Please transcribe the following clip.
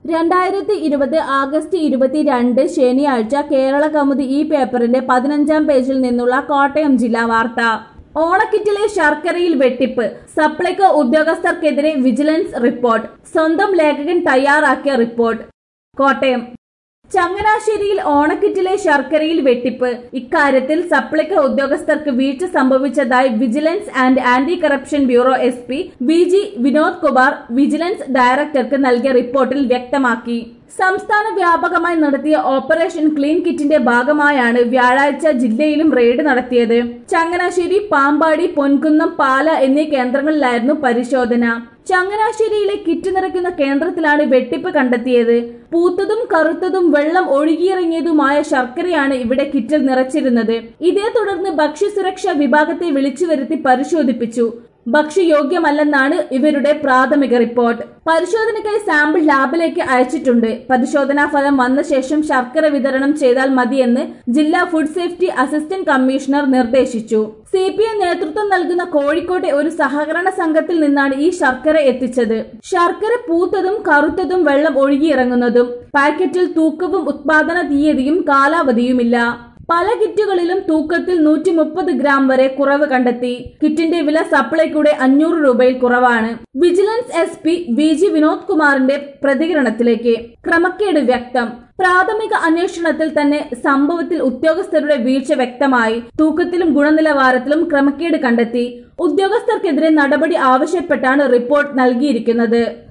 2020 August 22 ശനിയാഴ്ച കേരള കൗമുദി ഈ പേപ്പറിന്റെ 15-ാം പേജിൽ നിന്നുള്ള കോട്ടയം ജില്ലാ വാർത്ത. ഓണക്കിറ്റിലെ ശർക്കരയിൽ വെട്ടിപ്പ്, സപ്ലൈകോ ഉദ്യോഗസ്ഥർക്കെതിരെ വിജിലൻസ് റിപ്പോർട്ട്. സ്വന്തം ലേഖകൻ തയ്യാറാക്കിയ റിപ്പോർട്ട്. കോട്ടയം. ചങ്ങനാശ്ശേരിയിൽ ഓണക്കിറ്റിലെ ശർക്കരയിൽ വെട്ടിപ്പ്. ഇക്കാര്യത്തിൽ സപ്ലൈകോ ഉദ്യോഗസ്ഥർക്ക് വീഴ്ച സംഭവിച്ചതായി vigilance and anti corruption bureau SP BG Vinod Kumar vigilance ഡയറക്ടർക്ക് നൽകിയ റിപ്പോർട്ടിൽ വ്യക്തമാക്കി. സംസ്ഥാന വ്യാപകമായി നടത്തിയ ഓപ്പറേഷൻ ക്ലീൻ കിറ്റിന്റെ ഭാഗമായാണ് വ്യാഴാഴ്ച ജില്ലയിലും റെയ്ഡ് നടത്തിയത്. ചങ്ങനാശ്ശേരി, പാമ്പാടി, പൊൻകുന്നം, പാല എന്നീ കേന്ദ്രങ്ങളിലായിരുന്നു പരിശോധന. ചങ്ങനാശ്ശേരിയിലെ കിറ്റ് നിറയ്ക്കുന്ന കേന്ദ്രത്തിലാണ് വെട്ടിപ്പ് കണ്ടെത്തിയത്. പൂത്തതും കറുത്തതും വെള്ളം ഒഴുകിയിറങ്ങിയതുമായ ശർക്കരയാണ് ഇവിടെ കിറ്റിൽ നിറച്ചിരുന്നത്. ഇതേ തുടർന്ന് ഭക്ഷ്യസുരക്ഷാ വിഭാഗത്തെ വിളിച്ചു വരുത്തി പരിശോധിപ്പിച്ചു. ഭക്ഷ്യയോഗ്യമല്ലെന്നാണ് ഇവരുടെ പ്രാഥമിക റിപ്പോർട്ട്. പരിശോധനയ്ക്കായി സാമ്പിൾ ലാബിലേക്ക് അയച്ചിട്ടുണ്ട്. പരിശോധനാ ഫലം വന്ന ശേഷം ശർക്കര വിതരണം ചെയ്താൽ മതിയെന്ന് ജില്ലാ ഫുഡ് സേഫ്റ്റി അസിസ്റ്റന്റ് കമ്മീഷണർ നിർദ്ദേശിച്ചു. CPM നേതൃത്വം നൽകുന്ന കോഴിക്കോട്ടെ ഒരു സഹകരണ സംഘത്തിൽ നിന്നാണ് ഈ ശർക്കര എത്തിച്ചത്. ശർക്കര പൂത്തതും കറുത്തതും വെള്ളം ഒഴുകിയിറങ്ങുന്നതും. പാക്കറ്റിൽ തൂക്കവും ഉത്പാദന തീയതിയും കാലാവധിയുമില്ല. പല കിറ്റുകളിലും തൂക്കത്തിൽ 130 ഗ്രാം വരെ കുറവ് കണ്ടെത്തി. കിറ്റിന്റെ വില സപ്ലൈകോയുടെ 500 രൂപയിൽ കുറവാണ്. വിജിലൻസ് SP BG വിനോദ് കുമാറിന്റെ പ്രതികരണത്തിലേക്ക്. ക്രമക്കേട് വ്യക്തം. പ്രാഥമിക അന്വേഷണത്തിൽ തന്നെ സംഭവത്തിൽ ഉദ്യോഗസ്ഥരുടെ വീഴ്ച വ്യക്തമായി. തൂക്കത്തിലും ഗുണനിലവാരത്തിലും ക്രമക്കേട് കണ്ടെത്തി. ഉദ്യോഗസ്ഥർക്കെതിരെ നടപടി ആവശ്യപ്പെട്ടാണ് റിപ്പോർട്ട് നൽകിയിരിക്കുന്നത്.